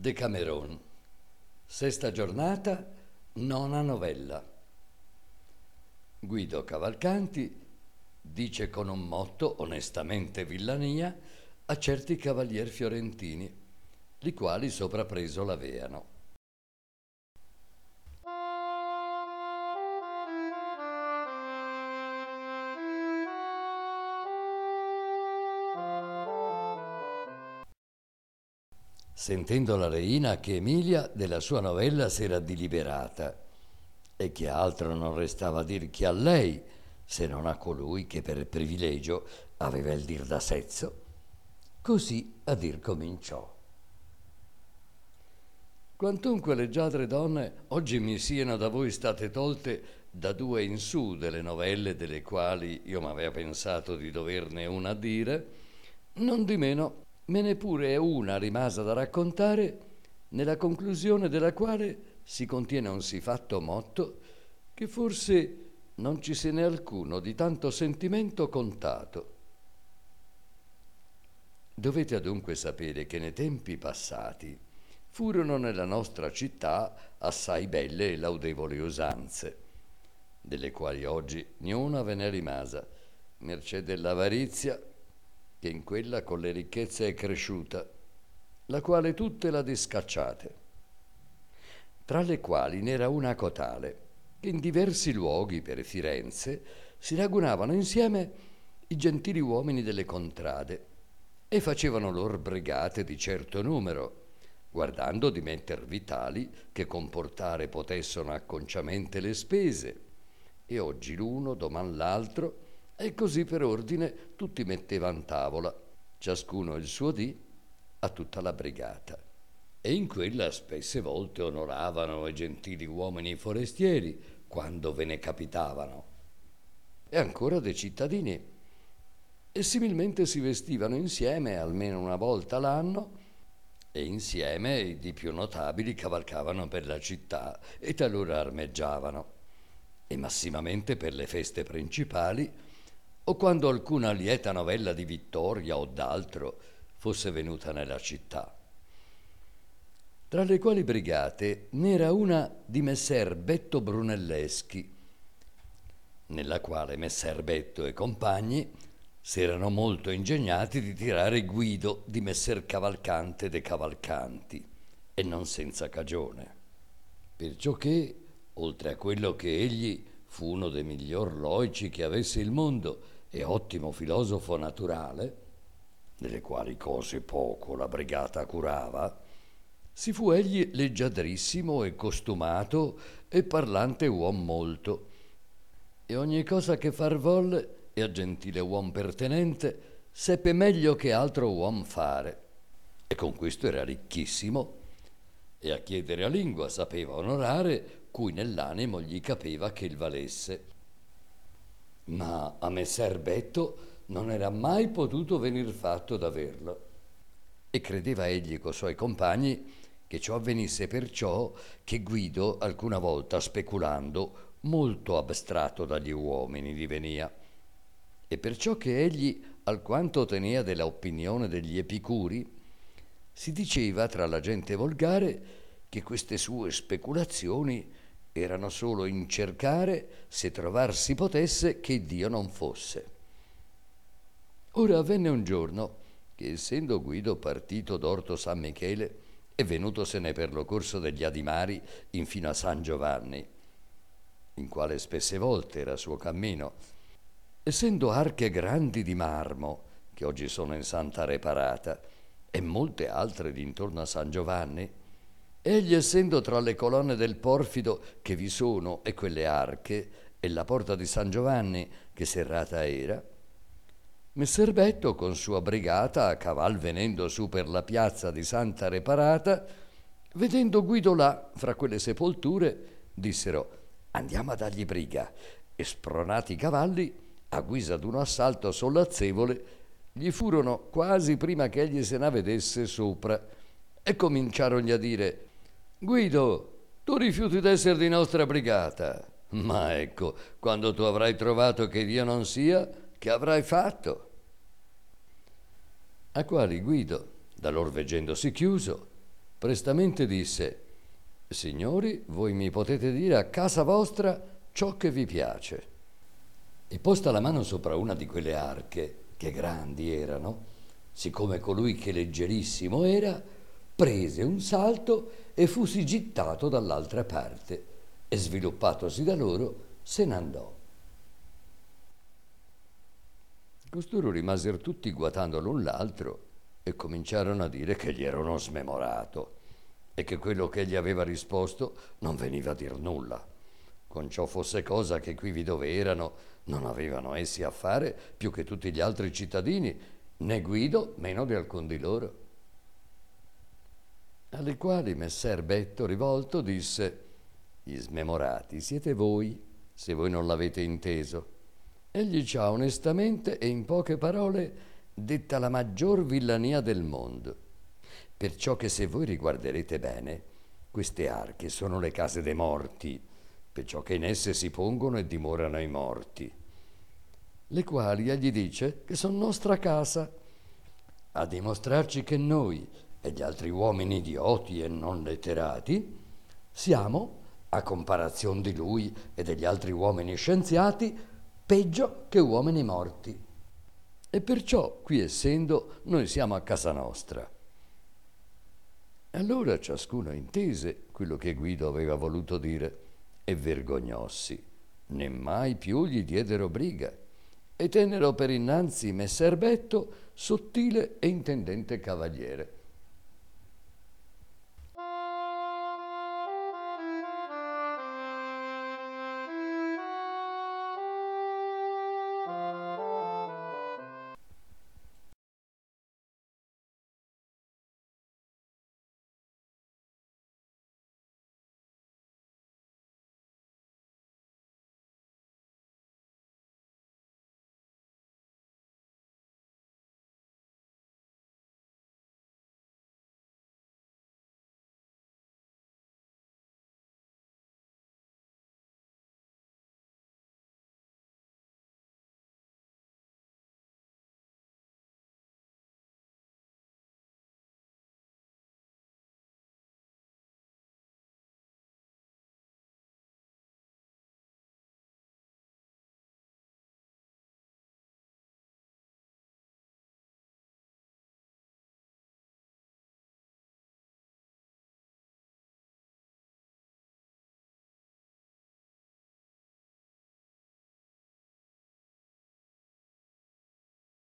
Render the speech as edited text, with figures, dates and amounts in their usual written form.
Decameron, sesta giornata, nona novella. Guido Cavalcanti dice con un motto onestamente villania a certi cavalier fiorentini, li quali soprapreso l'aveano. Sentendo la reina che Emilia della sua novella s'era diliberata e che altro non restava dir che a lei, se non a colui che per privilegio aveva il dir da sezzo, così a dir cominciò. Quantunque leggiadre donne oggi mi siano da voi state tolte da 2 in su delle novelle delle quali io m'avea pensato di doverne una dire, non di meno me ne pure è una rimasa da raccontare, nella conclusione della quale si contiene un sì fatto motto che forse non ci se n'è alcuno di tanto sentimento contato. Dovete adunque sapere che nei tempi passati furono nella nostra città assai belle e laudevoli usanze, delle quali oggi niuna ve ne rimasa, mercé dell'avarizia che in quella con le ricchezze è cresciuta, la quale tutte la discacciate. Tra le quali n'era una cotale, che in diversi luoghi per Firenze si ragunavano insieme i gentili uomini delle contrade e facevano lor brigate di certo numero, guardando di mettervi tali che comportare potessero acconciamente le spese, e oggi l'uno, doman l'altro, e così per ordine tutti mettevan tavola, ciascuno il suo dì, a tutta la brigata. E in quella spesse volte onoravano i gentili uomini forestieri, quando ve ne capitavano, e ancora dei cittadini, e similmente si vestivano insieme almeno una volta l'anno, e insieme i di più notabili cavalcavano per la città e talora armeggiavano, e massimamente per le feste principali, o quando alcuna lieta novella di vittoria o d'altro fosse venuta nella città. Tra le quali brigate n'era una di messer Betto Brunelleschi, nella quale messer Betto e compagni s'erano molto ingegnati di tirare Guido di messer Cavalcante de Cavalcanti, e non senza cagione, perciò che, oltre a quello che egli fu uno dei miglior loici che avesse il mondo e ottimo filosofo naturale, delle quali cose poco la brigata curava, si fu egli leggiadrissimo e costumato e parlante uom molto, e ogni cosa che far volle e a gentile uom pertenente seppe meglio che altro uom fare, e con questo era ricchissimo, e a chiedere a lingua sapeva onorare cui nell'animo gli capeva che il valesse. Ma a messer Betto non era mai potuto venir fatto d'averlo, e credeva egli co suoi compagni che ciò avvenisse perciò che Guido alcuna volta speculando molto abstrato dagli uomini divenia, e perciò che egli alquanto tenea della opinione degli epicuri, si diceva tra la gente volgare che queste sue speculazioni erano solo in cercare se trovar si potesse che Dio non fosse. Ora avvenne un giorno che, essendo Guido partito d'Orto San Michele e venutosene per lo corso degli Adimari infino a San Giovanni, in quale spesse volte era suo cammino, essendo arche grandi di marmo, che oggi sono in Santa Reparata, e molte altre d'intorno a San Giovanni, egli essendo tra le colonne del porfido che vi sono e quelle arche e la porta di San Giovanni che serrata era, messer Betto con sua brigata a caval venendo su per la piazza di Santa Reparata, vedendo Guido là fra quelle sepolture, dissero: andiamo a dargli briga, e spronati i cavalli a guisa d'un assalto sollazzevole gli furono quasi prima che egli se n'avedesse sopra, e cominciarogli a dire: Guido, tu rifiuti d'essere di nostra brigata, ma ecco, quando tu avrai trovato che Dio non sia, che avrai fatto? A quali Guido, da lor veggendosi chiuso, prestamente disse: «Signori, voi mi potete dire a casa vostra ciò che vi piace». E posta la mano sopra una di quelle arche, che grandi erano, siccome colui che leggerissimo era, prese un salto e fusi gittato dall'altra parte, e sviluppatosi da loro se n'andò. Costoro rimasero tutti guatando l'un l'altro e cominciarono a dire che gli erano smemorato e che quello che gli aveva risposto non veniva a dir nulla. Con ciò fosse cosa che qui vi dove erano non avevano essi a fare più che tutti gli altri cittadini, né Guido meno di alcun di loro. Alle quali messer Betto rivolto disse: «Gli smemorati siete voi, se voi non l'avete inteso». Egli ci ha onestamente e in poche parole detta la maggior villania del mondo, perciò che se voi riguarderete bene, queste arche sono le case dei morti, perciò che in esse si pongono e dimorano i morti, le quali egli dice che son nostra casa, a dimostrarci che noi e gli altri uomini idioti e non letterati siamo, a comparazione di lui e degli altri uomini scienziati, peggio che uomini morti. E perciò, qui essendo, noi siamo a casa nostra. Allora ciascuno intese quello che Guido aveva voluto dire e vergognossi, né mai più gli diedero briga, e tennero per innanzi messer Betto sottile e intendente cavaliere,